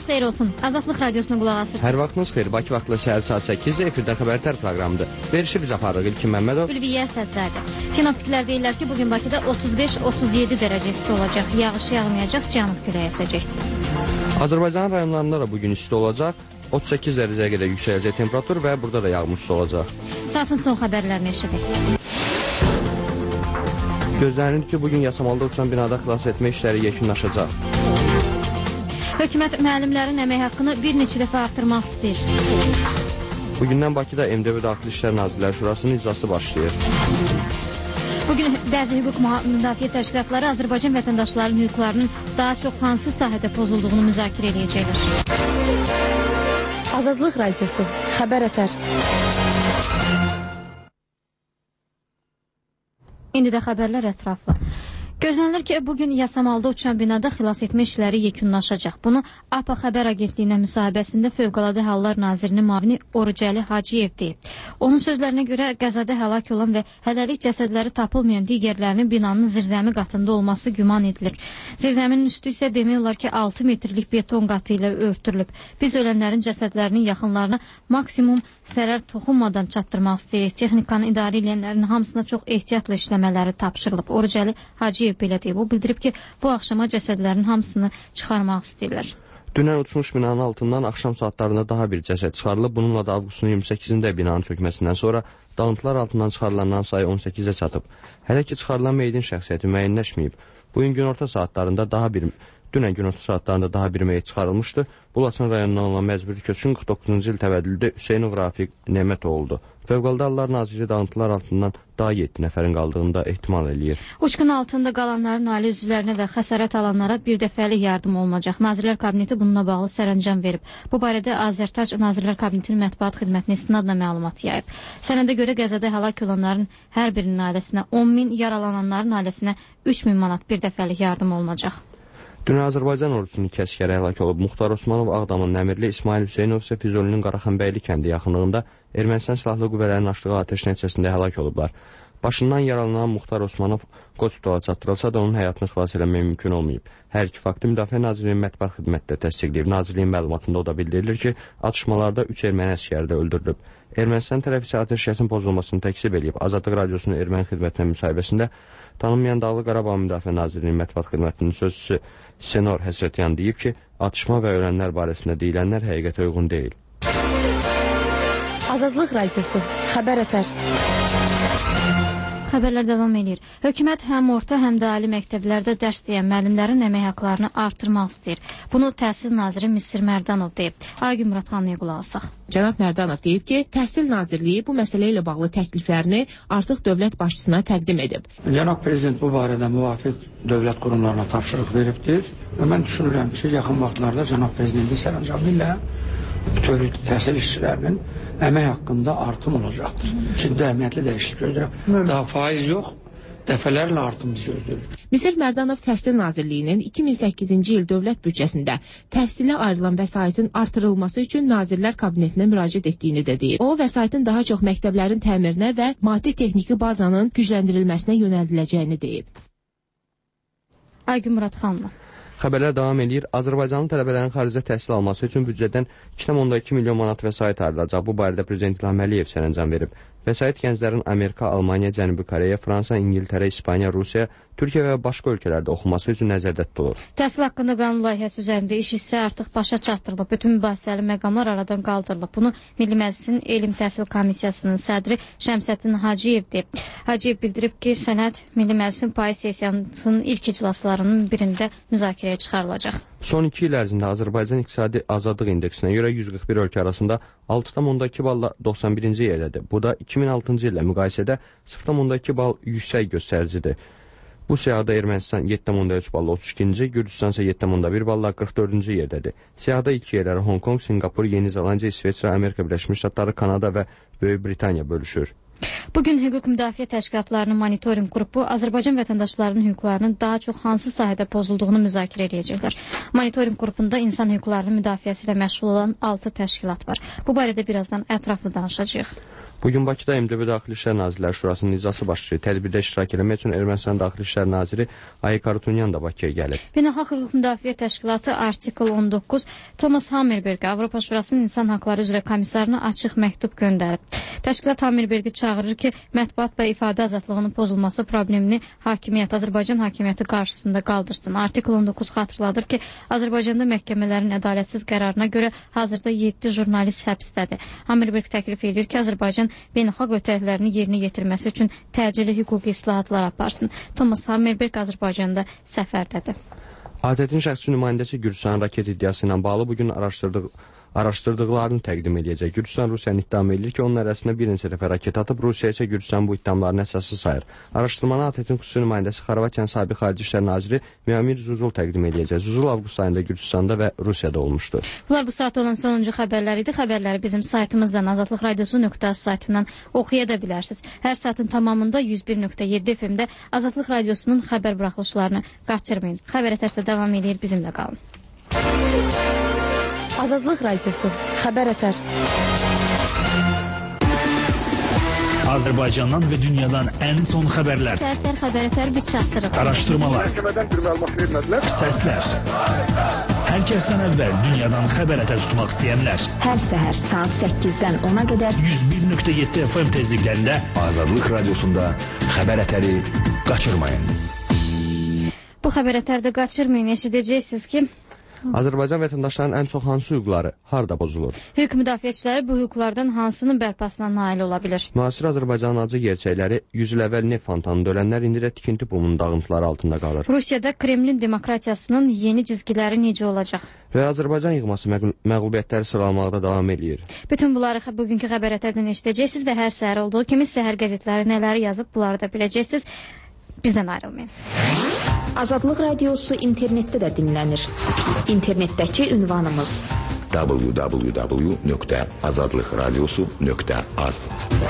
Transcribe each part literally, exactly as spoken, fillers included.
xeyir olsun. Azadlıq radiosuna qulaq asırsınız. Hər vaxtınız xeyir. Bakı vaxtla səhər saat səkkizdə efirdə xəbərlər proqramıdır. Verişi biz aparırıq İlkin Məmmədov. Ülviyə Sədzadə. Sinoptiklər deyirlər ki, bugün Bakıda otuz beş otuz yeddi dərəcə isti olacaq. Yağış yağmayacaq, cənub küləyi əsəcək. Azərbaycan rayonlarında da bugün isti olacaq. otuz səkkiz dərəcəyə qədər yüksələcək temperatur və burada da yağmış olacaq. Saatın son xəbərlərini eşidək. Gözlənilir ki, bugün Yasamalda uçan binada xilas etmə işləri yekunlaşacaq. Hökumət müəllimlərin əmək haqqını bir neçə dəfə artırmaq istəyir. Bugündən Bakıda M D V Daxili İşlər Nazirlər Şurasının iclası başlayır. Bugün bəzi hüquq müdafiə təşkilatları Azərbaycan vətəndaşlarının hüquqlarının daha çox hansı sahədə pozulduğunu müzakirə edəcəklər. Azadlıq radiosu, xəbər ətər. İndi də xəbərlər ətraflı. Gözlənilir ki, bugün Yasamalda uçan binada xilas etmə işləri yekunlaşacaq. Bunu A P A Xəbər Agentliyinə müsahibəsində Fövqəladə Hallar Nazirinin müavini Orucəli Hacıyev deyib. Onun sözlərinə görə qəzada həlak olan və hələlik cəsədləri tapılmayan digərlərinin binanın zirzəmi qatında olması güman edilir. Zirzəminin üstü isə demək olar ki, altı metrlik beton qatı ilə örtülüb. Biz ölənlərin cəsədlərinin yaxınlarına maksimum zərər toxunmadan çatdırmaq istəyirik. Texnikanı idarə edənlərin hamısına çox ehtiyatla işləmələri tapşırılıb. Orucəli Hacıyev belə deyib. O bildirib ki, bu axşama cəsədlərin hamısını çıxarmaq istəyirlər. Dünən uçmuş binanın altından axşam saatlarında daha bir cəsəd çıxarılıb. Bununla da avqustun iyirmi səkkizində binanın çökməsindən sonra dağıntılar altından çıxarılanların sayı on səkkizə çatıb. Hələ ki, çıxarılan meyidin şəxsiyyəti müəyyənləşməyib. Bugün günorta saatlarında daha bir Dünən günorta saatlarında daha bir meyit çıxarılmışdı. Bu Laçın rayonundan olan məcburi köçkün qırx doqquzuncu il təvəllüdlü Hüseynov Rafiq Nemətov oldu. Fövqəladə Hallar Naziri dağıntılar altından daha yeddi nəfərin qaldığını da ehtimal eləyir. Uçqun altında qalanların ailə üzvlərinə və xəsarət alanlara bir dəfəlik yardım olunacaq. Nazirlər Kabineti bununla bağlı sərəncam verib. Bu barədə Azərtac Nazirlər Kabinetinin mətbuat xidmətinin istinadla məlumat yayıb. Sənədə görə qəzada həlak olanların hər birinin ailəsinə on min, yaralananların ailəsinə üç min manat bir dəfəlik yardım olunacaq. Dünən Azərbaycan ordusunun iki əsgəri həlak olub. Muxtar Osmanov Ağdamın Nəmirli, İsmail Hüseynov isə Füzulinin Qaraxanbəyli kəndi yaxınlığında Ermənistan silahlı qüvvələrinin açdığı atəş nəticəsində həlak olublar. Başından yaralanan Muxtar Osmanov hospitala çatdırılsa da onun həyatını xilas eləmək mümkün olmayıb. Hər iki faktı Müdafiə Nazirliyinin mətbuat xidməti də təsdiqləyib. Nazirliyin məlumatında o da bildirilir ki, atışmalarda üç erməni əsgəri də öldürülüb. Ermənistan tərəfi isə atəşkəsin pozulmasını təksib edib. Azadlıq radiosunun erməni xidmətinə müsahibəsində tanınmayan Dağlıq Qarabağ Müdafiə Nazirliyinin mətbuat xidmətinin sözçüsü Senor Həsrətyan deyib ki, atışma və ölənlər barəsində deyilənlər həqiqətə uyğun deyil. Azadlıq radiosu, xəbər ətər. Xəbərlər davam edir. Hökumət həm orta, həm də ali məktəblərdə dərs deyən müəllimlərin əmək haqlarını artırmaq istəyir. Bunu Təhsil naziri Misir Mərdanov deyib. Aygün Muradxanlıya qulaq asaq. Cənab Mərdanov deyib ki, Təhsil Nazirliyi bu məsələ ilə bağlı təkliflərini artıq dövlət başçısına təqdim edib. Cənab Prezident bu barədə müvafiq dövlət qurumlarına tapşırıq veribdir və mən düşünürəm ki, yaxın vaxtlarda Cənab Prezidentin sərəncamı ilə bütün təhsil işçilərinin əmək haqqında artım olacaqdır. Ciddi əhəmiyyətli dəyişiklik gözləyirəm. Daha faiz yox, dəfələrlə artım biz gözləyirik. Misir Mərdanov Təhsil Nazirliyinin iki min səkkizinci il dövlət büdcəsində təhsilə ayrılan vəsaitin artırılması üçün Nazirlər Kabinetinə müraciət etdiyini də deyib. O, vəsaitin daha çox məktəblərin təmirinə və maddi-texniki bazanın gücləndirilməsinə yönəldiləcəyini deyib. Aygün Muradxanlı. Xəbərlər davam edir. Azərbaycanlı tələbələrin xaricdə təhsil alması üçün büdcədən iki nöqtə iki milyon manat vəsait ayrılacaq. Bu barədə Prezident İlham Əliyev sərəncam verib. Vəsait gənclərin Amerika, Almaniya, Cənubi Koreya, Fransa, İngiltərə, İspaniya, Rusiya, Türkiyə və başqa ölkələrdə oxunması üçün nəzərdə tutulur. Təhsil haqqında qanun layihəsi üzərində iş isə artıq başa çatdırılıb. Bütün mübahisəli məqamlar aradan qaldırılıb. Bunu Milli Məclisin Elm Təhsil Komissiyasının sədri Şəmsəddin Hacıyev deyib. Hacıyev bildirib ki, sənəd Milli Məclisin payız sessiyasının ilk iclaslarının birində müzakirəyə çıxarılacaq. Son iki il ərzində Azərbaycan İqtisadi Azadlıq İndeksinə görə yüz qırx bir ölkə arasında altı nöqtə iki balla doxsan birinci yerdədir. Bu da iki min altıncı illə müqayisədə sıfır nöqtə iki bal yüksək göstəricidir. Bu siyahıda Ermənistan yeddi nöqtə üç balla otuz ikinci, Gürcüstan isə yeddi nöqtə bir balla qırx dördüncü yerdədir. Siyahıda iki yerləri Hong Kong, Singapur, Yeni Zelandiya, İsveçrə, Amerika Birləşmiş Ştatları, Kanada və Böyük Britaniya bölüşür. Bugün hüquq müdafiə təşkilatlarının monitorinq qrupu Azərbaycan vətəndaşlarının hüquqlarının daha çox hansı sahədə pozulduğunu müzakirə edəcəklər. Monitorinq qrupunda insan hüquqlarının müdafiəsi ilə məşğul olan altı təşkilat var. Bu barədə birazdan ətraflı danışacağıq. Bugün Bakıda M D B Daxili İşlər Nazirləri Şurasının iclası başlayır. Tədbirdə iştirak etmək üçün Ermənistan Daxili İşlər Naziri Ayik Harutyunyan da Bakıya gəlib. Beynəlxalq Hüquq Müdafiə Təşkilatı Artikl on doqquz Thomas Hammerbergə Avropa Şurasının İnsan Haqları üzrə komissarına açıq məktub göndərib. Təşkilat Hammerbergi çağırır ki, mətbuat və ifadə azadlığının pozulması problemini hakimiyyət, Azərbaycan hakimiyyəti qarşısında qaldırsın. Artikl on doqquz xatırladır ki, Azərbaycanda məhkəmələrin ədalətsiz qərarına görə hazırda yeddi jurnalist həbsdədir. Hammerberg təklif edir ki, Azərbaycan beynəlxalq ötərilərini yerinə yetirməsi üçün təcili hüquqi islahatlar aparsın. Thomas Hammerberg Azərbaycanda səfərdədir. A T T-in şəxsi nümayəndəsi Gürcüstanın raket iddiası ilə bağlı bugün araşdırdığı araşdırdıqlarını təqdim edəcək. Gürcüstan Rusiyanın iddiamı edir ki, onun ərazisində bir neçə dəfə raket atıb, Rusiya isə Gürcüstan bu iddiamlarını əsassız sayır. Araşdırmanı A T T-in xüsusi nümayəndəsi Xorvatiyanın sabiq Xarici İşlər Naziri Müamir Zuzul təqdim edəcək. Zuzul avqust ayında Gürcüstanda və Rusiyada olmuşdu. Bunlar bu saat olan sonuncu xəbərlər idi. Xəbərləri bizim saytımızdan azadlıq radiosu nöqtə az saytından oxuya da bilərsiniz. Hər saatın tamamında yüz bir nöqtə yeddi F M-də Azadlıq radiosunun xəbər buraxılışlarını qaçırmayın. Xəbər ətərsə davam edir, bizimlə qalın. Azadlıq radiosu, xəbər ətər. Azərbaycandan və dünyadan ən son xəbərlər. Səhər xəbər ətər biz çatdırıq. Araşdırmalar. Məhkəmədən bir məlumat vermədilər. Səslər. Hər kəsdən əvvəl dünyadan xəbər ətər tutmaq istəyənlər. Hər səhər saat səkkizdən ona qədər yüz bir nöqtə yeddi F M tezliklərində Azadlıq radiosunda xəbər ətəri qaçırmayın. Bu xəbər ətərdə qaçırmayın, eşidəcəksiniz ki, Azərbaycan vətəndaşlarının ən çox hansı hüquqları harda pozulur? Hüquq müdafiəçiləri bu hüquqlardan hansının bərpasına nail ola bilir? Müasir Azərbaycanın acı gerçəkləri yüz il əvvəl neft fontanında ölənlər indi də tikinti bumunun dağıntıları altında qalır. Rusiyada Kremlin demokratiyasının yeni cizgiləri necə olacaq? Və Azərbaycan yığması məğl məğlubiyyətləri sıralamaqda davam edir. Bütün bunları bugünkü xəbər ətərdən eşidəcəksiniz və hər səhər olduğu kimi səhər qəzetləri nələri yazıb, bunları da biləcəksiniz. Bizdən ayrılmayın. Azadlıq radiosu internetdə də dinlənir. İnternetdəki ünvanımız w w w nöqtə azadlıq radiosu nöqtə az.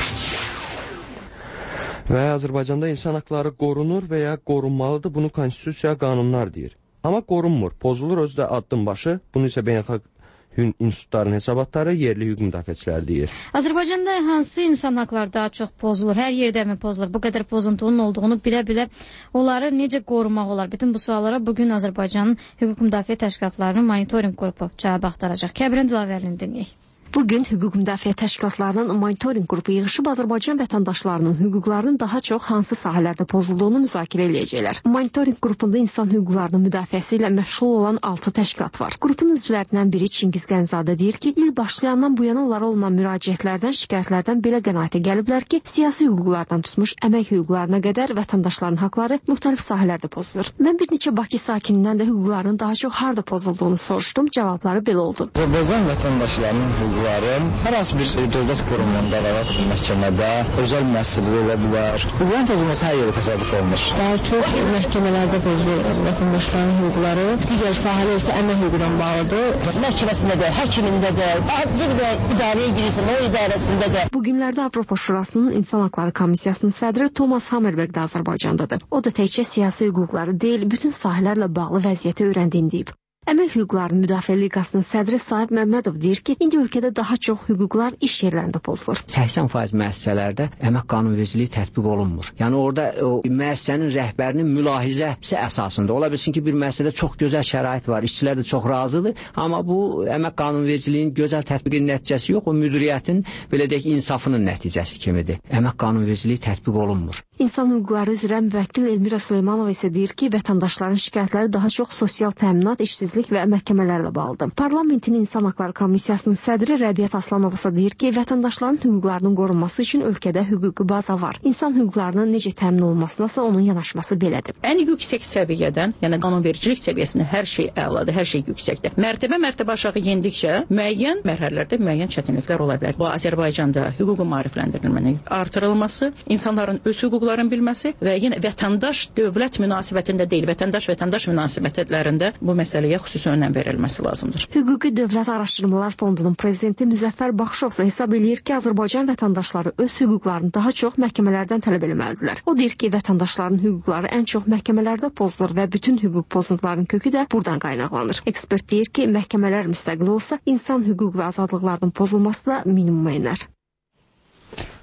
Və Azərbaycanda insan haqları qorunur və ya qorunmalıdır, bunu konstitusiya, qanunlar deyir. Amma qorunmur, pozulur özü də addım başı, bunu isə beynəlxalq institutların hesabatları yerli hüquq müdafiəçiləri deyir. Azərbaycanda hansı insan haqları daha çox pozulur? Hər yerdə mi pozulur? Bu qədər pozuntunun olduğunu bilə-bilə onları necə qorumaq olar? Bütün bu suallara bugün Azərbaycanın hüquq müdafiə təşkilatlarının monitorinq qrupu cavab axtaracaq. Kəbrin Dilaverini dinləyək. Bugün hüquq müdafiə təşkilatlarının monitorinq qrupu yığışıb Azərbaycan vətəndaşlarının hüquqlarının daha çox hansı sahələrdə pozulduğunu müzakirə eləyəcəklər. Monitorinq qrupunda insan hüquqlarının müdafiəsi ilə məşğul olan altı təşkilat var. Qrupun üzvlərindən biri Çingiz Qənzadə deyir ki, il başlayandan bu yana onlara olunan müraciətlərdən, şikayətlərdən belə qənaətə gəliblər ki, siyasi hüquqlardan tutmuş əmək hüquqlarına qədər vətəndaşların haqları müxtəlif sahələrdə pozulur. Mən bir neçə Bakı sakinindən də hüquqlarının daha çox harda pozulduğunu soruşdum, cavabları belə oldu. Azərbaycan vətəndaşlarının hüquqları hər hansı bir dövlət qurumunda və məhkəmədə, özəl müəssisədə ola bilər. Hüquqların pozulması hər yerdə təsadüf olmuş. Daha çox məhkəmələrdə pozulur vətəndaşların hüquqları. Digər sahələr isə əmək hüququndan bağlıdır. Məhkəməsində də, həkimində də, adicə bir də idarəyə girirsən, o idarəsində də. Bu günlərdə Avropa Şurasının İnsan Haqları Komissiyasının sədri Thomas Hammerberg də Azərbaycandadır. O da təkcə siyasi hüquqları deyil, bütün sahələrlə bağlı vəziyyəti öyrəndiyini deyib. Əmək Hüquqlarının Müdafiə Liqasının sədri Sahib Məmmədov deyir ki, indi ölkədə daha çox hüquqlar iş yerlərində pozulur. səksən faiz müəssisələrdə əmək qanunvericiliyi tətbiq olunmur. Yəni orada o müəssisənin rəhbərinin mülahizəsi əsasında ola bilsin ki, bir müəssisədə çox gözəl şərait var, işçilər də çox razıdır, amma bu əmək qanunvericiliyinin gözəl tətbiqinin nəticəsi yox, o müdiriyyətin belə deyək insafının nəticəsi kimidir. Əmək qanunvericiliyi tətbiq olunmur. İnsan hüquqları üzrə müvəkkil Elmira Süleymanova isə deyir ki, vətəndaşların şikayətləri daha çox sosial təminat, işsizlik və məhkəmələrlə bağlıdır. Parlamentin İnsan Haqları Komissiyasının sədri Rəbiət Aslanova isə deyir ki, vətəndaşların hüquqlarının qorunması üçün ölkədə hüquqi baza var. İnsan hüquqlarının necə təmin olunmasına isə onun yanaşması belədir. Ən yüksək səviyyədən, yəni qanunvericilik səviyyəsində hər şey əladır, hər şey yüksəkdir. Mərtəbə mərtəbə aşağı endikcə müəyyən mərhələlərdə müəyyən çətinliklər ola bilər. Bu Azərbaycanda hüququn maarifləndirilmənin artırılması, insanların öz hüquqlarını bilməsi və yenə vətəndaş dövlət münasibətində deyil, vətəndaş-vətəndaş münasibətlərində bu məsələyə xüsusi önəm verilməsi lazımdır. Hüquqi Dövlət Araşdırmalar Fondunun prezidenti Müzəffər Baxşov isə hesab eləyir ki, Azərbaycan vətəndaşları öz hüquqlarını daha çox məhkəmələrdən tələb etməlidirlər. O deyir ki, vətəndaşların hüquqları ən çox məhkəmələrdə pozulur və bütün hüquq pozuntularının kökü də buradan qaynaqlanır. Ekspert deyir ki, məhkəmələr müstəqil olsa, insan hüquq və azadlıqlarının pozulması da minimuma enər.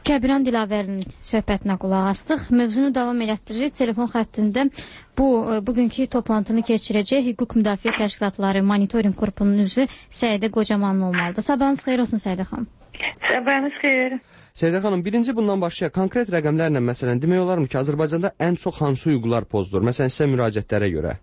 Kəbiran Dilavərinin söhbətinə qulaq astıq. Mövzunu davam elətdiririk. Telefon xəttində bu bugünkü toplantını keçirəcək Hüquq Müdafiə Təşkilatları Monitoring Qrupunun üzvü Səidə Qocamanlı olmalıdır. Sabahınız xeyir olsun Səidə xanım. Sabahınız xeyir. Səidə xanım, birinci bundan başlayaq. Konkret rəqəmlərlə məsələn demək olarmı ki, Azərbaycanda ən çox hansı hüquqlar pozulur? Məsələn, sizə müraciətlərə görə.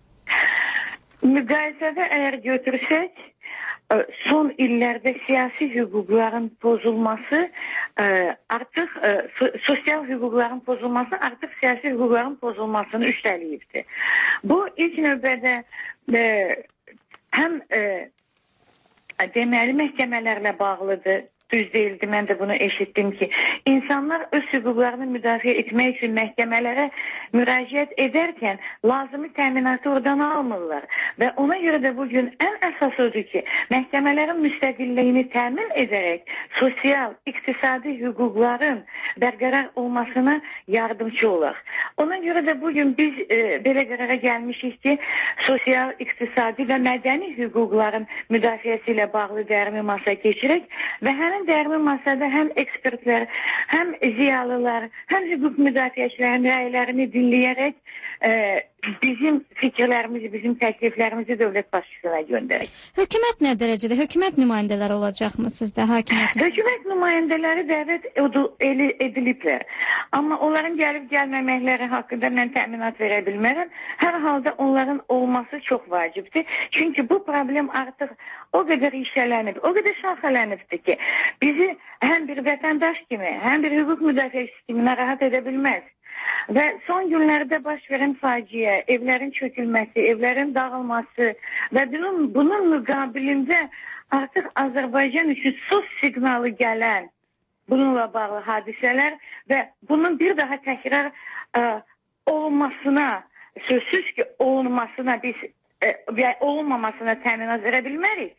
Müqayisədə əgər götürsək, son illərdə siyasi hüquqların pozulması artıq sosial hüquqların pozulması artıq siyasi hüquqların pozulmasını üstəliyibdir. Bu ilk növbədə həm deməli məhkəmələrlə bağlıdır. Düz deyildi, mən də bunu eşitdim ki, insanlar öz hüquqlarını müdafiə etmək üçün məhkəmələrə müraciət edərkən lazımi təminatı oradan almırlar. Və ona görə də bugün ən əsas odur ki, məhkəmələrin müstəqilliyini təmin edərək sosial, iqtisadi hüquqların bərqərar olmasına yardımcı olaq. Ona görə də bugün biz e, belə qərara gəlmişik ki, sosial, iqtisadi və mədəni hüquqların müdafiəsi ilə bağlı dərmi masa keçirək və həmin dərmi masada həm ekspertlər, həm ziyalılar, həm hüquq müdafiəçilərin rəylərini dinləyərək e, bizim fikirlərimizi, bizim təkliflərimizi dövlət başçısına göndərək. Hökumət nə dərəcədə? Hökumət nümayəndələri olacaqmı sizdə? Hakimiyyət? Hökumət nümayəndələri dəvət ediliblər. Amma onların gəlib gəlməməkləri haqqında mən təminat verə bilmərəm. Hər halda onların olması çox vacibdir. Çünki bu problem artıq o qədər işələnib, o qədər şaxələnibdir ki, bizi həm bir vətəndaş kimi, həm bir hüquq müdafiəçisi kimi narahat edə bilməz. Və son günlərdə baş verən faciə, evlərin çökülməsi, evlərin dağılması və bunun, bunun müqabilində artıq Azərbaycan üçün sus siqnalı gələn bununla bağlı hadisələr və bunun bir daha təkrar ə, olunmasına, sözsüz ki, olunmasına biz və olunmamasına təminat verə bilmərik.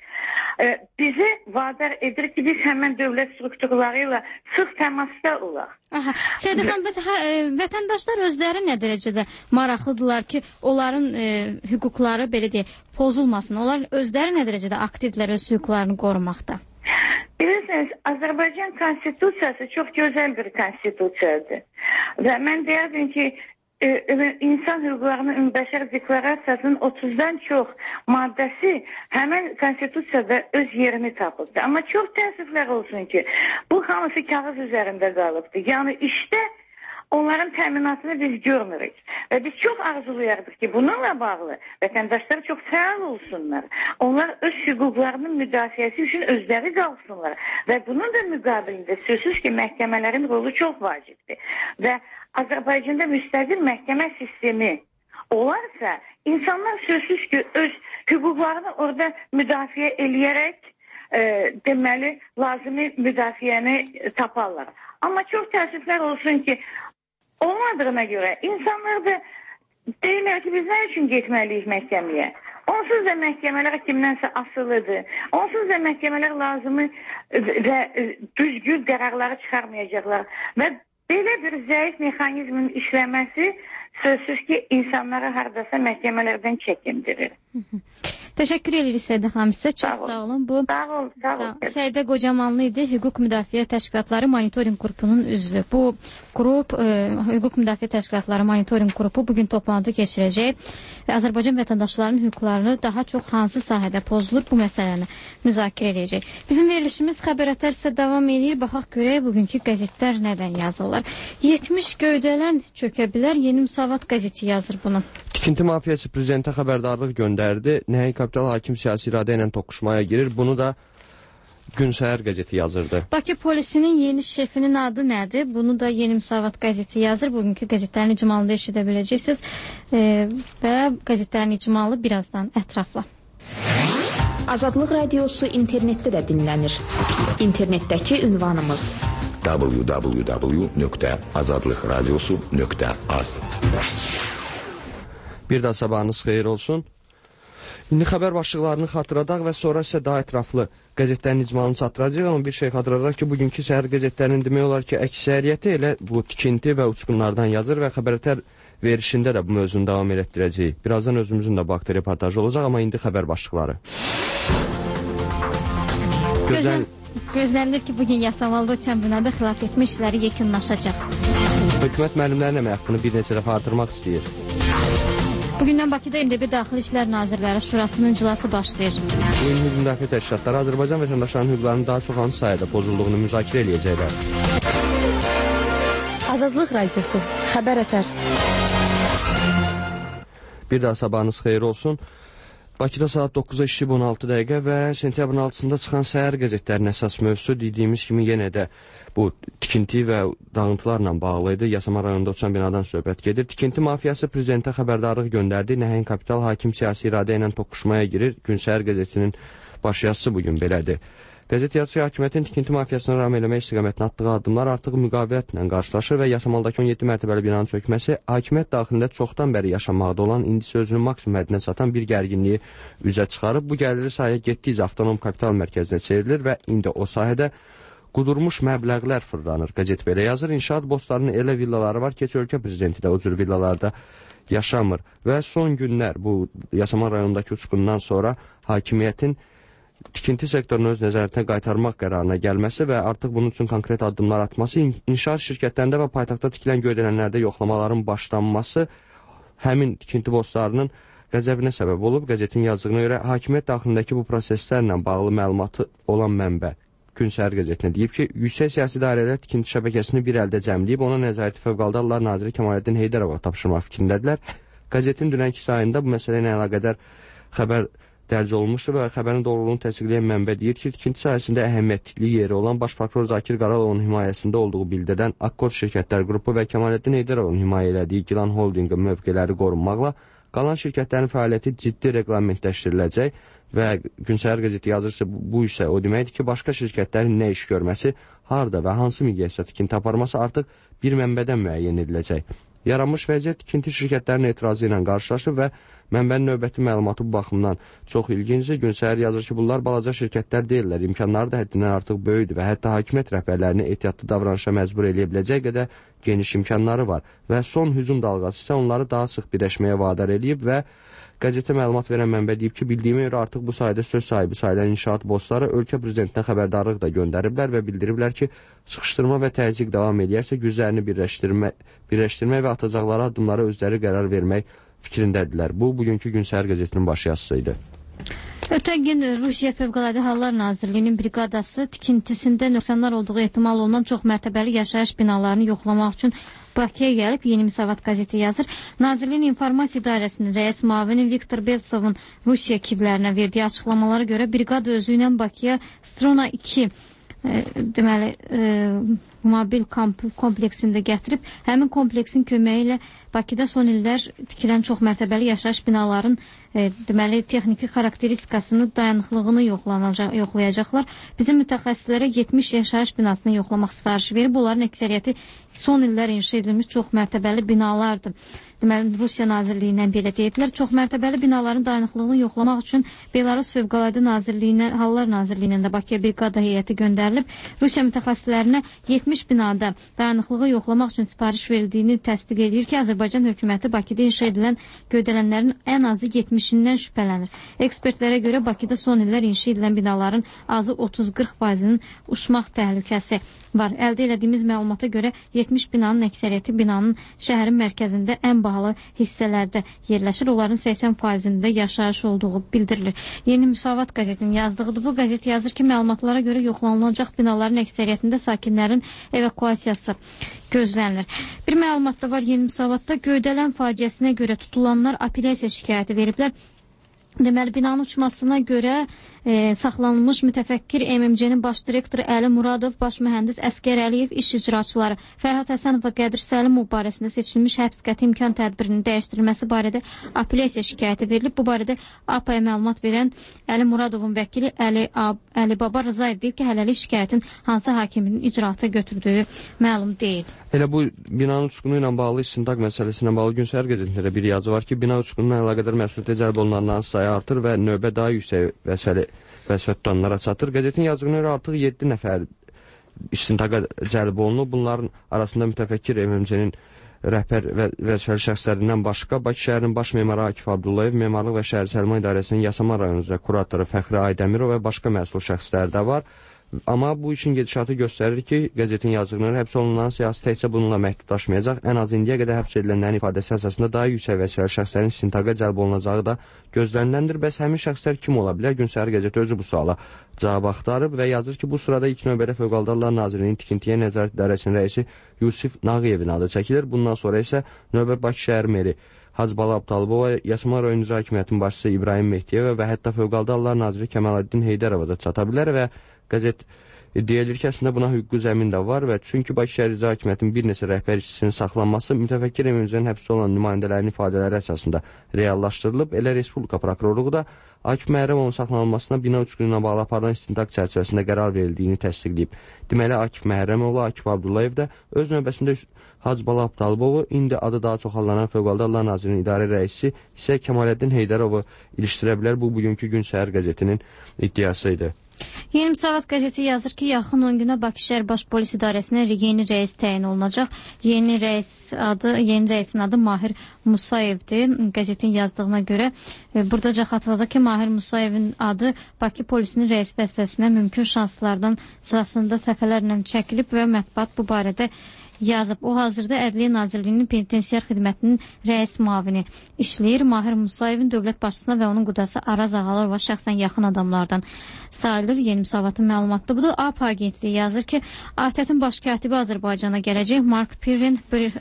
Bizi vadar edir ki, biz həmən dövlət strukturları ilə sıx təmasda olaq. Aha, Səidə xanım, bəs hə, vətəndaşlar özləri nə dərəcədə maraqlıdırlar ki, onların e, hüquqları belə deyək, pozulmasın. Onlar özləri nə dərəcədə aktivdirlər öz hüquqlarını qorumaqda? Bilirsiniz, Azərbaycan konstitusiyası çox gözəl bir konstitusiyadır. Və mən deyərdim ki, İnsan hüquqlarının ümumbəşər deklarasiyasının otuzdan çox maddəsi həmin konstitusiyada öz yerini tapıbdır. Amma çox təəssüflər olsun ki, bu hamısı kağız üzərində qalıbdır. Yəni işdə onların təminatını biz görmürük. Və biz çox arzulayardıq ki, bununla bağlı vətəndaşlar çox fəal olsunlar. Onlar öz hüquqlarının müdafiəsi üçün özləri qalsınlar. Və bunun da müqabilində sözsüz ki, məhkəmələrin rolu çox vacibdir. Və Azərbaycanda müstəqil məhkəmə sistemi olarsa, insanlar sözsüz ki, öz hüquqlarını orada müdafiə eləyərək e, deməli, lazımi müdafiəni taparlar. Amma çox təəssüflər olsun ki, olmadığına görə insanlar da deyirlər ki, biz nə üçün getməliyik məhkəməyə? Onsuz da məhkəmələr kimdənsə asılıdır. Onsuz da məhkəmələr lazımı və düzgün qərarları çıxarmayacaqlar. Və belə bir zəif mexanizmin işləməsi sözsüz ki, insanları hardasa məhkəmələrdən çəkindirir. Təşəkkür edirik Səidə xanım, sizə çox sağ, sağ olun. Bu sağ ol, sağ ol. Səidə Qocamanlı idi, Hüquq Müdafiə Təşkilatları Monitoring Qrupunun üzvü. Bu qrup, e, Hüquq Müdafiə Təşkilatları Monitoring Qrupu bugün toplantı keçirəcək. Azərbaycan vətəndaşlarının hüquqlarını daha çox hansı sahədə pozulur, bu məsələni müzakirə edəcək. Bizim verilişimiz xəbərətər sizə davam edir. Baxaq görək bugünkü qəzetlər nədən yazırlar. yetmiş göydələn çökə bilər, Yeni Müsavat qəzeti yazır bunu. Tikinti mafiyası prezidentə xəbərdarlıq göndərdi. Nəhəng kapital hakim siyasi iradə ilə toqquşmaya girir. Bunu da Gün Səhər qəzeti yazırdı. Bakı polisinin yeni şefinin adı nədir? Bunu da Yeni Müsavat qəzeti yazır. Bugünkü qəzetlərin icmalında eşidə biləcəksiniz. E, və qəzetlərin icmalı birazdan ətrafla. Azadlıq radiosu internetdə də dinlənir. İnternetdəki ünvanımız w w w nöqtə azadlıq radiosu nöqtə az. Bir daha sabahınız xeyir olsun. İndi xəbər başlıqlarını xatırladaq və sonra isə daha ətraflı qəzetlərin icmalını çatdıracaq. Amma bir şey xatırladaq ki, bugünkü səhər qəzetlərinin demək olar ki, əksəriyyəti elə bu tikinti və uçqunlardan yazır və xəbərətər verişində də bu mövzunu davam etdirəcəyik. Birazdan özümüzün də bu haqda reportajı olacaq, amma indi xəbər başlıqları. Gözəl, Gözlənilir ki, bugün Yasamalda uçan binada xilas etmə işləri yekunlaşacaq. Hökumət müəllimlərin əmək haqqını bir neçə dəfə artırmaq istəyir. Bugündən Bakıda M D B Daxili İşlər Nazirləri Şurasının iclası başlayır. Bugün hüquq müdafiə təşkilatları Azərbaycan vətəndaşlarının hüquqlarının daha çox hansı sayədə pozulduğunu müzakirə edəcəklər. Azadlıq Radiosu, Xəbər Ətər. Bir daha sabahınız xeyir olsun. Bakıda saat dokkuza işləyib on altı dəqiqə və sentyabrın altısında çıxan səhər qəzetlərinin əsas mövzusu dediyimiz kimi yenə də bu tikinti və dağıntılarla bağlı idi. Yasama rayonunda uçan binadan söhbət gedir. Tikinti mafiyası prezidentə xəbərdarlıq göndərdi. Nəhəng kapital hakim siyasi iradə ilə toqquşmaya girir. Gün səhər qəzetinin baş yazısı bugün belədir. Qəzet yazısı hakimiyyətin tikinti mafiyasını ram eləmək istiqamətini atdığı addımlar artıq müqavimətlə qarşılaşır və Yasamaldakı on yeddi mərtəbəli binanın çökməsi hakimiyyət daxilində çoxdan bəri yaşanmaqda olan, indi sözünün maksimum həddinə çatan bir gərginliyi üzə çıxarıb. Bu gəliri sahə getdikcə avtonom kapital mərkəzinə çevrilir və indi o sahədə qudurmuş məbləğlər fırlanır. Qəzet belə yazır, inşaat bostlarının elə villaları var ki, ölkə prezidenti də o cür villalarda yaşamır. Və son günlər bu Yasama rayonundakı uçqundan sonra hakimiyyətin tikinti sektorunu öz nəzarətinə qaytarmaq qərarına gəlməsi və artıq bunun üçün konkret addımlar atması, inşaat şirkətlərində və paytaxtda tikilən göydələnlərdə yoxlamaların başlanması həmin tikinti bostlarının qəzəbinə səbəb olub. Qəzetin yazdığına görə hakimiyyət daxilindəki bu proseslərlə bağlı məlumatı olan mənbə Gün Səhər qəzetinə deyib ki, yüksək siyasi dairələr tikinti şəbəkəsini bir əldə cəmləyib, ona nəzarəti Fövqəladə Hallar Naziri Kemaləddin Heydərova tapşırmaq fikrindədirlər. Qəzetin dünənki sayında bu məsələ ilə əlaqədar xəbər dərc olunmuşdur və xəbərin doğruluğunu təsdiqləyən mənbə deyir ki, tikinti sahəsində əhəmiyyətli yeri olan Baş prokuror Zakir Qaralovun himayəsində olduğu bildirilən Akkor şirkətlər qrupu və Kemaləddin Heydərovun himayə elədiyi Gilan Holdinqin mövqeləri qorunmaqla qalan şirkətlərin fəaliyyəti ciddi reqlamentləşdiriləcək və Gün Səhər qəzeti yazırsa, bu isə o deməkdir ki, başqa şirkətlərin nə iş görməsi, harda və hansı miqyasda tikinti aparması artıq bir mənbədən müəyyən ediləcək. Yaranmış vəziyyət tikinti şirkətlərinin etirazı ilə qarşılaşır və mənbənin növbəti məlumatı bu baxımdan çox ilginci. Gün Səhər yazır ki, bunlar balaca şirkətlər deyirlər, imkanları da həddindən artıq böyüdür və hətta hakimiyyət rəhbərlərini ehtiyatlı davranışa məcbur eləyə biləcək qədər geniş imkanları var və son hücum dalğası isə onları daha sıx birləşməyə vadar eləyib və qəzetə məlumat verən mənbə deyib ki, bildiyimə görə artıq bu sayədə söz sahibi sayılan inşaat bostları ölkə prezidentinə xəbərdarlıq da göndəriblər və bildiriblər ki, sıxışdırma və təzyiq davam edərsə güclərini birləşdirmə, birləşdirmək və atacaqları addımlara özləri qərar vermək fikrindədirlər. Bu, bugünkü Gün Səhər qəzetinin baş yazısı idi. Ötən gün Rusiya Fövqəladə Hallar Nazirliyinin briqadası tikintisində nöqsanlar olduğu ehtimal olunan çox mərtəbəli yaşayış binalarını yoxlamaq üçün Bakıya gəlib, Yeni Müsavat qəzeti yazır. Nazirliyin informasiya idarəsinin rəis müavini Viktor Beltsovun Rusiya kiblərinə verdiyi açıqlamalara görə briqada özü ilə Bakıya Struna iki e, deməli e, mobil kompleksində gətirib, həmin kompleksin köməyi ilə Bakıda son illər tikilən çox mərtəbəli yaşayış binaların e, deməli texniki xarakteristikasını, dayanıqlığını yoxlayacaqlar. Bizim mütəxəssislərə yetmiş yaşayış binasını yoxlamaq sifarişi verib. Bunların əksəriyyəti son illər inşa edilmiş çox mərtəbəli binalardır. Deməli, Rusiya Nazirliyindən belə deyiblər. Çox mərtəbəli binaların dayanıqlığını yoxlamaq üçün Belarus Fövqəladə Nazirliyindən, Hallar Nazirliyindən də Bakıya briqada heyəti göndərilib. Rusiya mütəxəssislərinə yetmiş binada dayanıqlığı yoxlamaq üçün sifariş verildiyini təsdiq edir ki, Azərbaycan hökuməti Bakıda inşa edilən göydələnlərin ən azı yetmişindən şübhələnir. Ekspertlərə görə Bakıda son illər inşa edilən binaların azı otuz qırx faizinin uçmaq təhlükəsi var. Əldə elədiyimiz məlumata görə yetmiş binanın əksəriyyəti binanın şəhərin mərkəzində ən bahalı hissələrdə yerləşir. Onların səksən faizində yaşayış olduğu bildirilir. Yeni Müsavat qəzetinin yazdığıdır. Bu qəzet yazır ki, məlumatlara görə yoxlanılacaq binaların əksəriyyətində sakinlərin evakuasiyası gözlənilir. Bir məlumat da var Yeni Müsavatda. Göydələn faciəsinə görə tutulanlar apellyasiya şikayəti veriblər. Deməli, binanın uçmasına görə e, saxlanılmış mütəfəkkir M M C-nin baş direktoru Əli Muradov, baş mühəndis Əskər Əliyev, iş icraçıları Fərhad Həsənov və Qədir Səlimov barəsində seçilmiş həbs qəti imkan tədbirinin dəyişdirilməsi barədə apellyasiya şikayəti verilib. Bu barədə A P A-ya məlumat verən Əli Muradovun vəkili Əli, Əli Baba Rızayev deyib ki, hələlik şikayətin hansı hakimin icraata götürdüyü məlum deyil. Elə bu binanın uçqunu ilə bağlı istintaq məsələsinə bağlı Gün Səhər qəzetində bir yazı var ki, bina uçqununa əlaqədar məsuliyyətə cəlb olunanların sayı artır və növbə daha yüksək vəzifəli vəzifə tutanlara çatır. Qəzetin yazığına görə artıq yeddi nəfər istintaqa cəlb olunub. Bunların arasında mütəfəkkir M M C-nin rəhbər və vəzifəli şəxslərindən başqa Bakı şəhərinin baş memarı Akif Abdullayev, Memarlıq və Şəhər Səlma İdarəsinin Yasama rayonu üzrə kuratoru Fəxri Aydəmirov və başqa məsul şəxslər də var. Amma bu işin gedişatı göstərir ki, qəzetin yazıqları həbs olunanların siyasi təkcə bununla məhdudlaşmayacaq, ən az indiyə qədər həbs edilənlərin ifadəsi əsasında daha yüksək vəzifəli şəxslərin istintaqa cəlb olunacağı da gözləniləndir. Bəs həmin şəxslər kim ola bilər? Gün Səhər qəzeti özü bu suala cavab axtarıb və yazır ki, bu sırada ilk növbədə Fövqəladə Hallar Nazirliyinin tikintiyə nəzarət idarəsinin rəisi Yusif Nağıyevin adı çəkilir. Bundan sonra isə növbə Bakı şəhər meri Hacıbala Abtalibova, Yasamal rayon icra hakimiyyətinin başçısı İbrahim Mehdiyeva və hətta Fövqəladə Hallar Naziri Kəmaləddin Heydərova da çata bilər və qəzet deyilir ki, əslində buna hüquqi zəmin də var və çünki Bakı şəhər icra hakimiyyətinin bir neçə rəhbər işçisinin saxlanması mütəfəkkir Emin həbsdə olan nümayəndələrin ifadələri əsasında reallaşdırılıb. Elə Respublika prokurorluğu da Akif Məhərrəmovun saxlanılmasına bina uçqunu ilə bağlı aparılan istintaq çərçivəsində qərar verildiyini təsdiqləyib. Deməli, Akif Məhərrəmovla Akif Abdullayev də öz növbəsində Hacıbala Abtalibovu, indi adı daha çox hallanan Fövqəladə Hallar Nazirinin idarə rəisi isə Kəmaləddin Heydərovu ilişdirə bilər. Bu, bugünkü Gün Səhər qəzetinin iddiası idi. Yeni Müsavat qəzeti yazır ki, yaxın on günə Bakı şəhər baş polis idarəsinə yeni rəis təyin olunacaq. Yeni rəis adı, yeni rəisin adı Mahir Musayevdir. Qəzetin yazdığına görə buradaca xatırladıq ki, Mahir Musayevin adı Bakı polisinin rəis vəzifəsinə mümkün şanslardan sırasında səfələrlə çəkilib və mətbuat bu barədə yazıb. O hazırda Ədliyyə Nazirliyinin penitensiar xidmətinin rəis mavini işləyir. Mahir Musayevin dövlət başçısına və onun qudası Araz Ağalarova şəxsən yaxın adamlardan sayılır. Yeni Müsavatın məlumatı budur. A P agentliyi yazır ki, A T Ə-in baş katibi Azərbaycana gələcək. Mark Pirin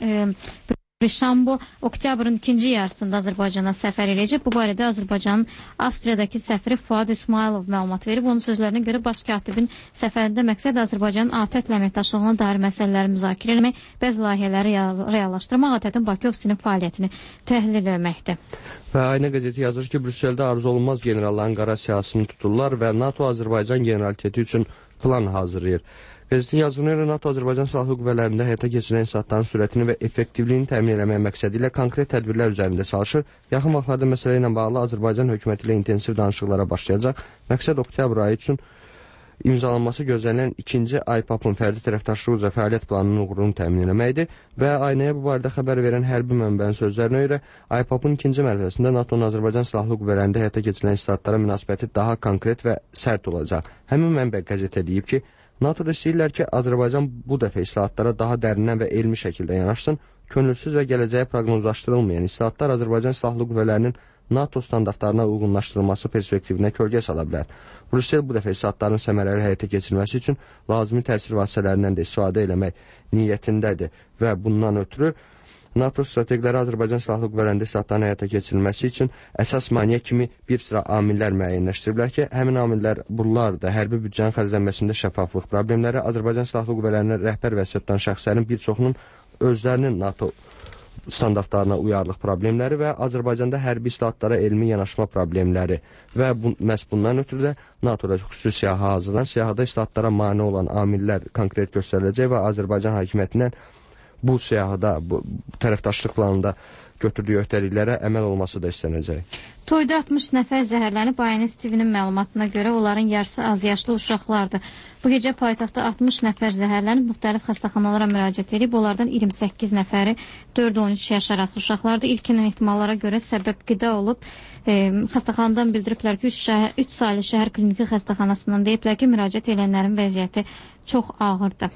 Brişambo oktyabrın ikinci yarısında Azərbaycana səfər edəcək. Bu barədə Azərbaycanın Avstriyadakı səfiri Fuad İsmailov məlumat verib. Onun sözlərinə görə baş katibin səfərində məqsəd Azərbaycanın A T Ə-lə əməkdaşlığına dair məsələləri müzakirə etmək, bəzi layihələri reallaşdırmaq, A T Ə-in Bakı ofisinin fəaliyyətini təhlil etməkdir. Və Aynə qəzeti yazır ki, Brüsseldə arzu olunmaz generalların qara siyasını tuturlar və NATO Azərbaycan generaliteti üçün plan hazırlayır. Qəzetin yazılığına görə NATO Azərbaycan Silahlı Qüvvələrində həyata keçirilən insaatların sürətini və effektivliyini təmin etmək məqsədi ilə konkret tədbirlər üzərində çalışır. Yaxın vaxtlarda məsələ ilə bağlı Azərbaycan hökuməti ilə intensiv danışıqlara başlayacaq. Məqsəd oktyabr ayı üçün imzalanması gözlənilən ikinci I P A P-ın fərdi tərəfdaşlığı üzrə fəaliyyət planının uğurunu təmin etməkdir və aynaya bu barədə xəbər verən hərbi mənbənin sözlərinə görə I P A P-ın ikinci mərhələsində NATO'nun Azərbaycan Silahlı Qüvvələrində həyata keçirilən insaatlara münasibəti daha konkret və sərt olacaq. Həmin mənbə qəzetə deyib ki, NATO istəyirlər ki, Azərbaycan bu dəfə islahatlara daha dərindən və elmi şəkildə yanaşsın. Könülsüz və gələcəyə proqnozlaşdırılmayan islahatlar Azərbaycan Silahlı Qüvvələrinin NATO standartlarına uyğunlaşdırılması perspektivinə kölgə sala bilər. Brüssel bu dəfə islahatların səmərəli həyata keçirilməsi üçün lazımi təsir vasitələrindən də istifadə eləmək niyyətindədir və bundan ötürü NATO strateqləri Azərbaycan Silahlı Qüvvələrində islahatların həyata keçirilməsi üçün əsas maneə kimi bir sıra amillər müəyyənləşdiriblər ki, həmin amillər bunlar da hərbi büdcənin xərclənməsində şəffaflıq problemləri, Azərbaycan Silahlı Qüvvələrinə rəhbər vəzifə tutan şəxslərin bir çoxunun özlərinin NATO standartlarına uyarlıq problemləri və Azərbaycanda hərbi islahatlara elmi yanaşma problemləri və bu, məhz bundan ötürü də NATO'da xüsusi siyahı hazırlanan, siyahıda islahatlara mane olan amillər konkret göstəriləcək və Azərbaycan hakimiyyətindən bu siyahıda, bu tərəfdaşlıq planında götürdüyü öhdəliklərə əməl olması da istənəcək. Toyda altmış nəfər zəhərlənib, A N S T V-nin məlumatına görə onların yarısı azyaşlı uşaqlardır. Bu gecə paytaxtda altmış nəfər zəhərlənib, müxtəlif xəstəxanalara müraciət edib. Onlardan iyirmi səkkiz nəfəri dörd on üç yaş arası uşaqlardır. İlkin ehtimallara görə səbəb qida olub. E, xəstəxanadan bildiriblər ki, üç saylı şəhər kliniki xəstəxanasından deyiblər ki, müraciət edənlərin vəziyyəti çox ağırdır.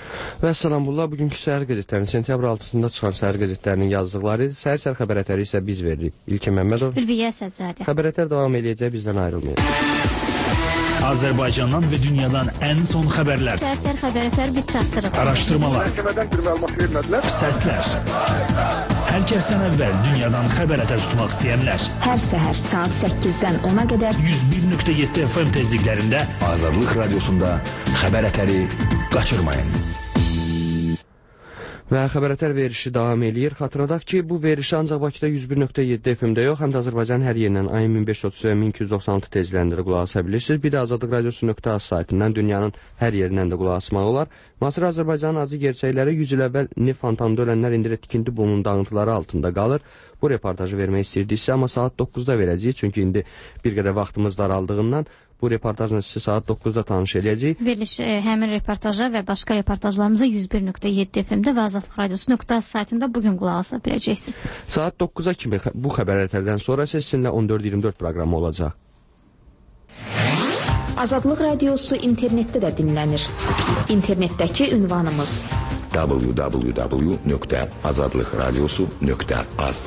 Və Salamullah, bugünkü səhər qəzetlərinin sentyabr altısında çıxan səhər qəzetlərinin yazdıqları, səhər-səhər xəbərətləri isə biz veririk. İlkin Məmmədov, Ülviyə Səzzadə. Xəbərətlər davam edəcək, bizdən ayrılmayın. Azərbaycandan və dünyadan ən son xəbərlər. Səhər-səhər xəbərətləri biz çatdırırıq. Araşdırmalar. Məhkəmədən bir məlumat vermədilər. Səslər. Hər kəsdən əvvəl dünyadan xəbər ətər tutmaq istəyənlər. Hər səhər saat səkkizdən ona qədər yüz bir nöqtə yeddi F M tezliklərində Azadlıq Radiosunda xəbər ətəri qaçırmayın. Və xəbərətər verişi davam eləyir. Xatırladaq ki, bu verişi ancaq Bakıda yüz bir nöqtə yeddi F M-də yox, həm də Azərbaycanın hər yerindən ayın min beş yüz otuz və min iki yüz doxsan altı tezlərində qulaq asa bilirsiniz. Bir də Azadlıq Radiosu nöqtə az saytından dünyanın hər yerindən də qulaq asmaq olar. Müasir Azərbaycanın acı gerçəkləri yüz il əvvəl neft fontanında ölənlər indi tikinti bomunun dağıntıları altında qalır. Bu reportajı vermək istəyirdik, amma saat doqquzda verəcəyik, çünki indi bir qədər vaxtımız daraldığından bu reportajla sizi saat doqquzda tanış edəcəyik. Veriliş e, həmin reportaja və başqa reportajlarımıza yüz bir nöqtə yeddi F M-də və Azadlıq Radiosu nöqtə az saytında bugün qulaq asa biləcəksiniz. Saat doqquza kimi bu xəbərlərdən sonra sizinlə on dörd iyirmi dörd proqramı olacaq. Azadlıq Radiosu internetdə də dinlənir. İnternetdəki ünvanımız w w w nöqtə azadlıq radiosu nöqtə az.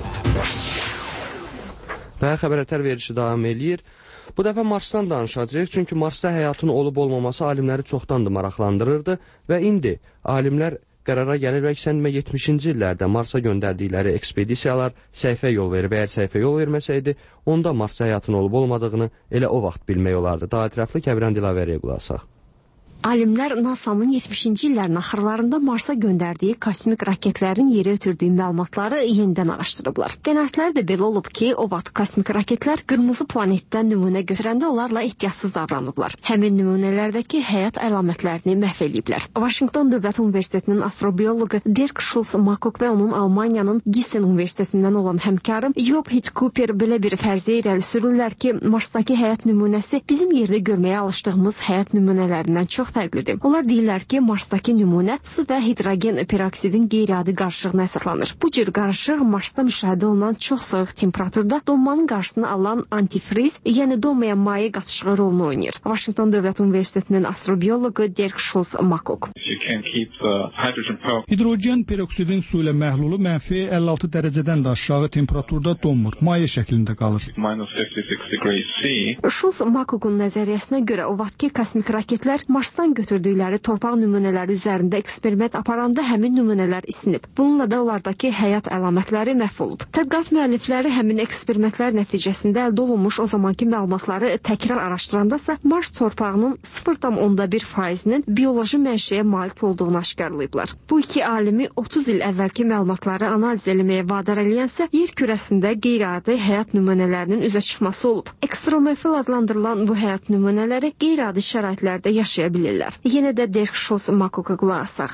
Və xəbərətər verişi davam eləyir. Bu dəfə Marsdan danışacağıq, çünki Marsda həyatın olub-olmaması alimləri çoxdandır maraqlandırırdı və indi alimlər qərara gəlir və əksəndə yetmişinci illərdə Marsa göndərdikləri ekspedisiyalar səhvə yol verir və əgər səhvə yol verməsəydi, onda Marsda həyatın olub-olmadığını elə o vaxt bilmək olardı. Daha ətraflı Kəbirən Dilavəriyə qulaq asaq. Alimlər NASA'nın yetmişinci illərin axırlarında Marsa göndərdiyi kosmik raketlərin yerə ötürdüyü məlumatları yenidən araşdırıblar. Qənaətləri də belə olub ki, o vaxt kosmik raketlər qırmızı planetdən nümunə götürəndə onlarla ehtiyatsız davranıblar. Həmin nümunələrdəki həyat əlamətlərini məhv eləyiblər. Washington Dövlət Universitetinin astrobioloqu Dirk Schulze-Makok və onun Almaniyanın Gießen Universitetindən olan həmkarı Job Hitcooper belə bir fərziyyə irəli sürürlər ki, Marsdakı həyat nümunəsi bizim yerdə görməyə alışdığımız həyat nümunələrindən çox fərqlidir. Onlar deyirlər ki, Marsdakı nümunə su və hidrogen peroksidin qeyri-adi qarışığına əsaslanır. Bu cür qarışıq Marsda müşahidə olunan çox soyuq temperaturda donmanın qarşısını alan antifriz, yəni donmayan maye qatışığı rolunu oynayır. Washington Dövlət Universitetinin astrobioloqu Dirk Schulze-Makok. Hidrogen peroksidin su ilə məhlulu mənfi əlli altı dərəcədən də aşağı temperaturda donmur, maye şəklində qalır. Schulze-Makokun nəzəriyyəsinə görə o vaxtki kosmik raketlər Marsdan götürdükləri torpaq nümunələri üzərində eksperiment aparanda həmin nümunələr isinib. Bununla da onlardakı həyat əlamətləri məhv olub. Tədqiqat müəllifləri həmin eksperimentlər nəticəsində əldə olunmuş o zamanki məlumatları təkrar araşdırandasa, Mars torpağının sıfır tam onda bir faizinin bioloji mənşəyə malik olduğunu aşkarlayıblar. Bu iki alimi otuz il əvvəlki məlumatları analiz eləməyə vadar eləyənsə, yer kürəsində qeyri-adi həyat nümunələrinin üzə çıxması olub. Ekstremofil adlandırılan bu həyat nümunələri qeyri-adi şəraitlərdə yaşaya bilirlər. Yenə də Dirk Schulze-Makoka qulaq asaq.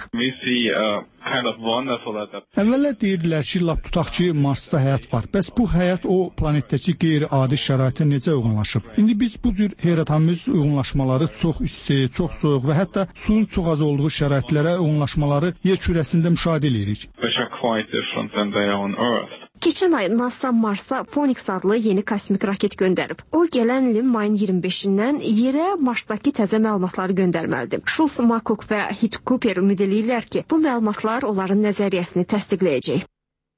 Əvvəllər deyirdilər ki, lap tutaq ki, Marsda həyat var. Bəs bu həyat o planetdəki qeyri-adi şəraitə necə uyğunlaşıb? İndi biz bu cür heyrətamiz uyğunlaşmaları çox isti, çox soyuq və hətta suyun çox az olduğu şəraitlərə uyğunlaşmaları yer kürəsində müşahidə edirik. Keçən ay NASA Marsa Phoenix adlı yeni kosmik raket göndərib. O, gələn ilin mayın iyirmi beşindən yerə Marsdakı təzə məlumatları göndərməlidir. Schulze-Makok və Hitcooper ümid edirlər ki, bu məlumatlar onların nəzəriyyəsini təsdiqləyəcək.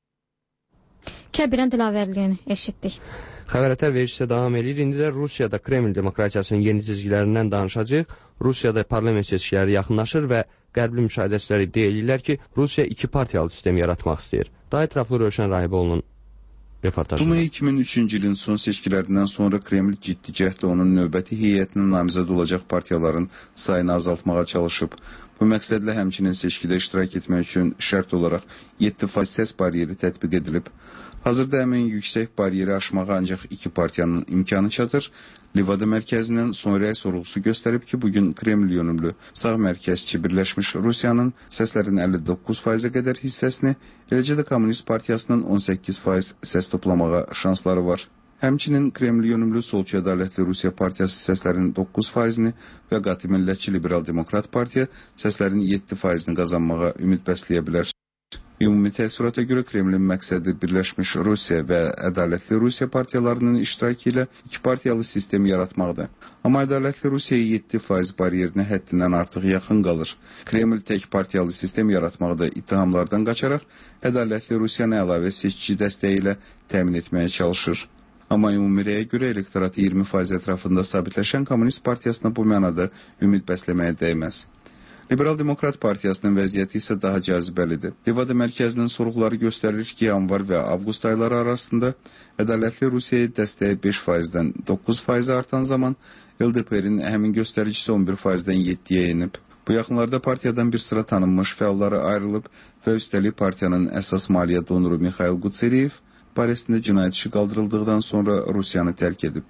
Kəbirən Dilavərliyini eşitdik. Xəbərətər verişsə davam edir. İndi də Rusiyada Kreml demokratiyasının yeni cizgilərindən danışacaq. Rusiyada parlament seçkiləri yaxınlaşır və qərbli müşahidəçiləri iddia edirlər ki, Rusiya iki partiyalı sistem yaratmaq istəyir. Daha ətraflı Rövşən Rahiboğlu'nun reportajı. Dumaya iki min üçüncü ilin son seçkilərindən sonra Kreml ciddi cəhdlə onun növbəti heyətinin namizəd olacaq partiyaların sayını azaltmağa çalışıb. Bu məqsədlə həmçinin seçkidə iştirak etmək üçün şərt olaraq yeddi faiz səs bariyeri tətbiq edilib. Hazırda həmin yüksək bariyeri aşmağa ancaq iki partiyanın imkanı çatır. Livada mərkəzinin son rəy sorğusu göstərib ki, bugün Kreml yönümlü sağ mərkəzçi Birləşmiş Rusiyanın səslərin əlli doqquz faizə qədər hissəsini, eləcə də Kommunist Partiyasının on səkkiz faiz səs toplamağa şansları var. Həmçinin Kreml yönümlü Solçu Ədalətli Rusiya Partiyası səslərin doqquz faizini və Qati Millətçi Liberal Demokrat Partiya səslərin yeddi faizini qazanmağa ümid bəsləyə bilər. Ümumi təəssürata görə Kremlin məqsədi Birləşmiş Rusiya və Ədalətli Rusiya partiyalarının iştirakı ilə iki partiyalı sistem yaratmaqdır. Amma Ədalətli Rusiyaya yeddi faiz bariyerinə həddindən artıq yaxın qalır. Kreml tək partiyalı sistem yaratmaqda ittihamlardan qaçaraq Ədalətli Rusiyanı əlavə seçici dəstəyi ilə təmin etməyə çalışır. Amma ümumi rəyə görə elektoratı iyirmi faiz ətrafında sabitləşən Kommunist Partiyasına bu mənada ümid bəsləməyə dəyməz. Liberal Demokrat Partiyasının vəziyyəti isə daha cazibəlidir. Livada mərkəzinin sorğuları göstərir ki, yanvar və avqust ayları arasında Ədalətli Rusiyaya dəstəyi beş faizdən doqquz faizə artan zaman L D P-nin həmin göstəricisi on bir faizdən yeddiyə enib. Bu yaxınlarda partiyadan bir sıra tanınmış fəalları ayrılıb və üstəlik partiyanın əsas maliyyə donoru Mikhail Kutseriyev barəsində cinayət işi qaldırıldıqdan sonra Rusiyanı tərk edib.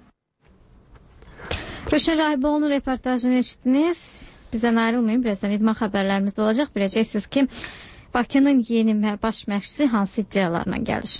Rövşən Rahiboğlu'nun reportajını eşitdiniz. Bizdən ayrılmayın, birazdan idman xəbərlərimiz də olacaq. Biləcəksiniz ki, Bakının yeni baş məşqçisi hansı iddialarla gəlir.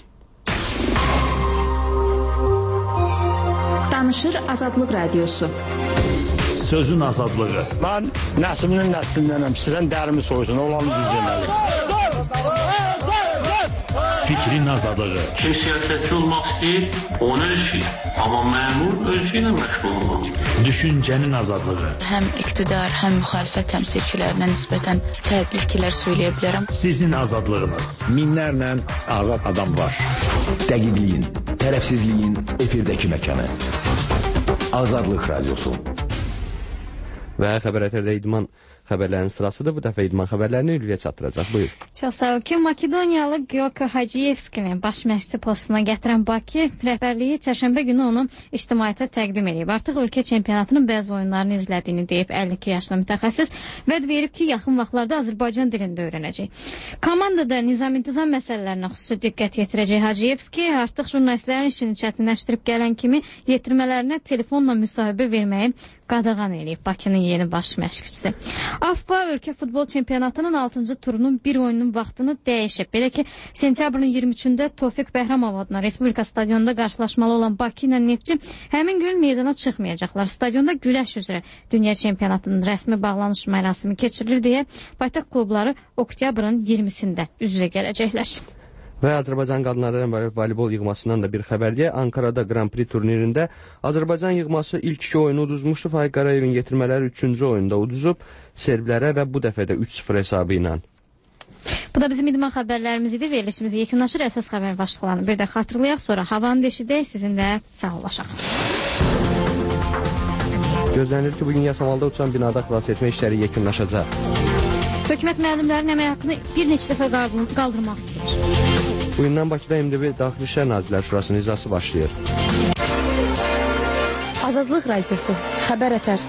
Danışır Azadlıq Radiosu. Sözün azadlığı. Mən nəsiminin nəslindənəm, sizdən dərimi soysun, olanı düz deməli. fikrin azadlığı. Kim siyasətçi olmaq istəyir, onun işi. Amma məmur öz işi ilə məşğul olmaq. Düşüncənin azadlığı. Həm iqtidar, həm müxalifət təmsilçilərinə nisbətən fərqli fikirlər söyləyə bilərəm. Sizin azadlığınız. Minlərlə azad adam var. Dəqiqliyin, tərəfsizliyin efirdəki məkanı. Azadlıq Radiosu. Və xəbər ətərdə idman xəbərlərinin sırasıdır. Bu dəfə idman xəbərlərini Ülviyə çatdıracaq. Buyur. Çox sağ ol ki, Makedoniyalı Gyoko Hacıyevskini baş məşqçi postuna gətirən Bakı rəhbərliyi çərşənbə günü onu ictimaiyyətə təqdim edib. Artıq ölkə çempionatının bəzi oyunlarını izlədiyini deyib əlli iki yaşlı mütəxəssis vəd verib ki, yaxın vaxtlarda Azərbaycan dilində öyrənəcək. Komandada nizam-intizam məsələlərinə xüsusi diqqət yetirəcək Hacıyevski artıq jurnalistlərin işini çətinləşdirib gələn kimi yetirmələrinə telefonla müsahibə verməyi qadağan eləyib Bakının yeni baş məşqçisi. A F B A ölkə futbol çempionatının altıncı turunun bir oyunun vaxtını dəyişib. Belə ki, sentyabrın iyirmi üçündə Tofiq Bəhramov adına Respublika stadionunda qarşılaşmalı olan Bakı ilə Neftçi həmin gün meydana çıxmayacaqlar. Stadionda güləş üzrə dünya çempionatının rəsmi bağlanış mərasimi keçirilir deyə paytaxt klubları oktyabrın iyirmisində üz-üzə gələcəklər. Və Azərbaycan qadınlardan voleybol yığmasından da bir xəbərliyə Ankara'da Grand Prix turnirində Azərbaycan yığması ilk iki oyunu uduzmuşdu. Faiq Qarayevin yetirmələri üçüncü oyunda uduzub serblərə və bu dəfə də üç sıfır hesabı ilə. Bu da bizim idman xəbərlərimiz idi. Verilişimiz yekunlaşır. Əsas xəbər başlıqlarını bir də xatırlayaq, sonra havanı deşidək, sizinlə sağollaşaq. Gözlənilir ki, bugün Yasamalda uçan binada xilas etmə işləri yekunlaşacaq. Hökumət müəllimlərin əmək haqqını bir neçə dəfə qaldırmaq istəyir. Bugündən Bakıda M D B Daxili İşlər Nazirlər Şurasının iclası başlayır. Azadlıq Radiosu, xəbər ətər.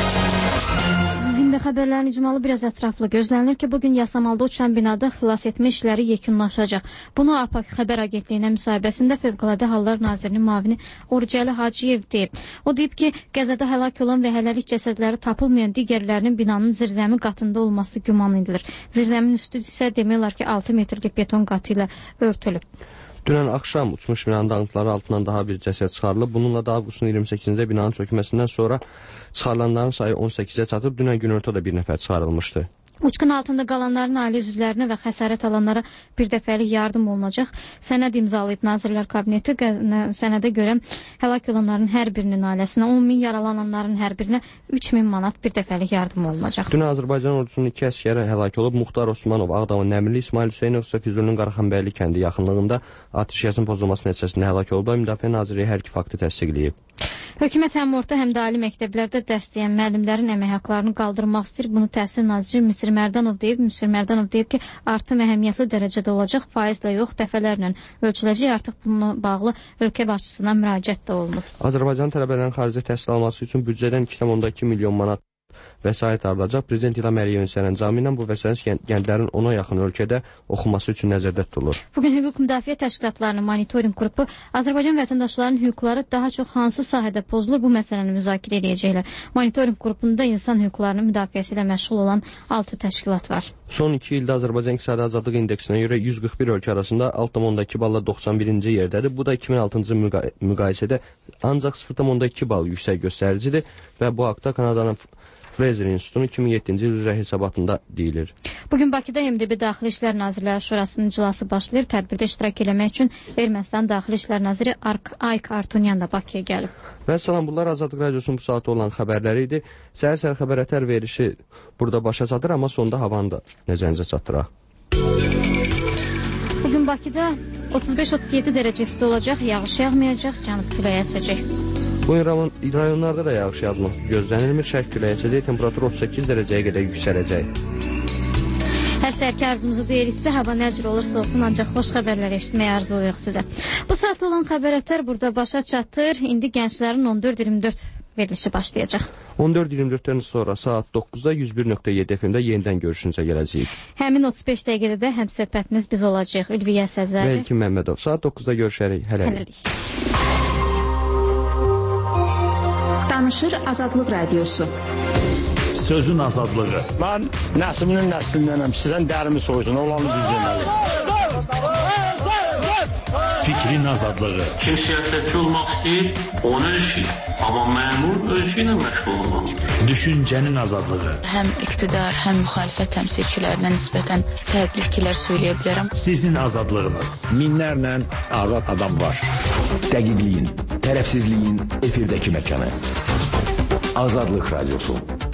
İndi xəbərlərin icmalı biraz ətraflı. Gözlənilir ki, bugün Yasamalda uçan binada xilas etmə işləri yekunlaşacaq. Bunu A P A K xəbər agentliyinə müsahibəsində Fövqəladə Hallar Nazirinin müavini Orucəli Hacıyev deyib. O deyib ki, qəzada həlak olan və hələlik cəsədləri tapılmayan digərlərinin binanın zirzəmi qatında olması güman edilir. Zirzəmin üstü isə demək olar ki, altı metrlik beton qatı ilə örtülüb. Dünən axşam uçmuş binanın dağıntıları altından daha bir cəsəd çıxarılıb. Bununla da avqustun iyirmi səkkizində binanın çökməsindən sonra çıxarılanların sayı on səkkizə çatıb. Dünən günortada bir nəfər çıxarılmışdı. Uçqun altında qalanların ailə üzvlərinə və xəsarət alanlara bir dəfəlik yardım olunacaq. Sənəd imzalayıb Nazirlər Kabineti. Sənədə görə həlak olanların hər birinin ailəsinə on min, yaralananların hər birinə üç min manat bir dəfəlik yardım olunacaq. Dünən Azərbaycan ordusunun iki əskəri həlak olub. Muxtar Osmanov, Ağdamın Nəmirli, İsmail Hüseynov isə Füzulinin Qaraxanbəyli kəndi yaxınlığında atəşkəsin pozulması nəticəsində həlak olub. Müdafiə Nazirliyi hər iki faktı təsdiqləyib. Hökumət həm orta, həm də ali məktəblərdə dərs deyən müəllimlərin əmək haqqlarını qaldırmaq istəyir. Bunu Təhsil naziri Müsir Mərdanov deyib. Müsir Mərdanov deyib ki, artım əhəmiyyətli dərəcədə olacaq, faizlə yox, dəfələrlə ölçüləcək. Artıq bununla bağlı ölkə başçısına müraciət də olunub. Azərbaycan tələbələrin xarici təhsil alması üçün büdcədən iki nöqtə iki milyon manat vəsait ayrılacaq. Prezident İlham Əliyevin sərəncamı ilə bu vəsait gənclərin ona yaxın ölkədə oxuması üçün nəzərdə tutulur. Bugün hüquq müdafiə təşkilatlarının monitorinq qrupu Azərbaycan vətəndaşlarının hüquqları daha çox hansı sahədə pozulur bu məsələni müzakirə edəcəklər. Monitorinq qrupunda insan hüquqlarının müdafiəsi ilə məşğul olan altı təşkilat var. Son iki ildə Azərbaycan İqtisadi Azadlıq İndeksinə görə yüz qırx bir ölkə arasında altı nöqtə iki balla doxsan birinci yerdədir. Bu da iki min altıncı müqa müqayisədə ancaq sıfır nöqtə iki bal yüksək göstəricidir və bu haqda Kanadanın Fraser İnstitutunun iki min yeddinci il üzrə hesabatında deyilir. Bugün Bakıda M D B Daxili İşlər Nazirləri Şurasının iclası başlayır. Tədbirdə iştirak eləmək üçün Ermənistan Daxili İşlər Naziri Ayk Artunyan da Bakıya gəlib. Və salam, bunlar Azadlıq Radiosunun bu saatı olan xəbərləri idi. Səhər-səhər xəbər ətər verişi burada başa çatır, amma sonda havanı da nəzərinizə çatdıraq. Bugün Bakıda otuz beş otuz yeddi dərəcə isti olacaq, yağış yağmayacaq, cənub küləyi əsəcək. Bu rayonlarda da yağış yağması gözlənilmir. Şərq küləyi əsəcək, temperatur otuz səkkiz dərəcəyə qədər yüksələcək. Hər səhərki arzumuzu deyirik sizə, hava nə cür olursa olsun, ancaq xoş xəbərlər eşitməyə arzuluyuq sizə. Bu saat olan xəbər ətər burada başa çatır. İndi gənclərin on dörd iyirmi dörd verilişi başlayacaq. on dörd iyirmi dörddən sonra saat doqquzda yüz bir nöqtə yeddi F M-də yenidən görüşünüzə gələcəyik. Həmin otuz beş dəqiqədə də həm söhbətimiz biz olacaq. Ülviyə Səzəri və İlkin Məmmədov. Saat doqquzda görüşərik. Hələlik. Danışır Azadlıq Radiosu. Sözün azadlığı. Mən nəslinin nəslindənəm. Sizdən dərimi soyusun. Olanı düz deməli. Fikrin azadlığı. Kim siyasətçi olmaq istəyir, onun işi. Amma məmur öz işi ilə məşğul olmalıdır. Düşüncənin azadlığı. Həm iqtidar, həm müxalifət təmsilçilərinə nisbətən fərqli fikirlər söyləyə bilərəm. Sizin azadlığınız. Minlərlə azad adam var. Dəqiqliyin, tərəfsizliyin efirdəki məkanı. Azadlıq Radyosu.